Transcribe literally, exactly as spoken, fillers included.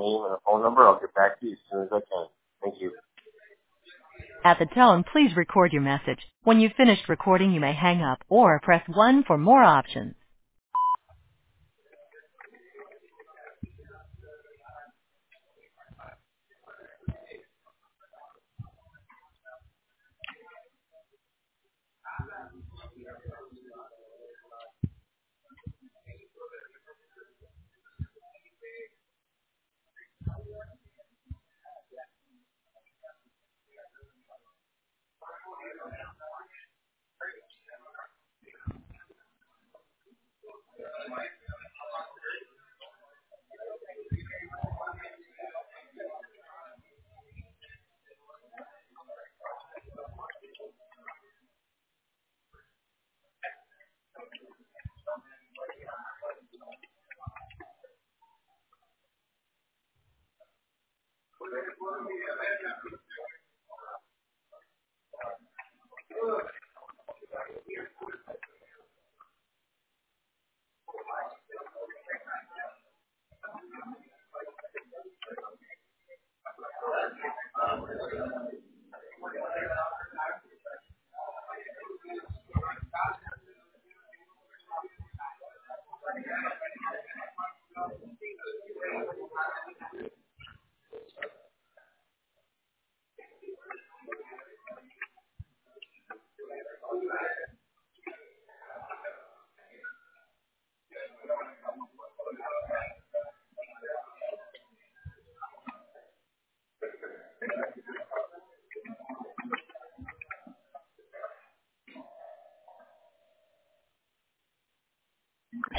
name and a phone number. I'll get back to you as soon as I can. Thank you. At the tone, please record your message. When you've finished recording, you may hang up or press one for more options.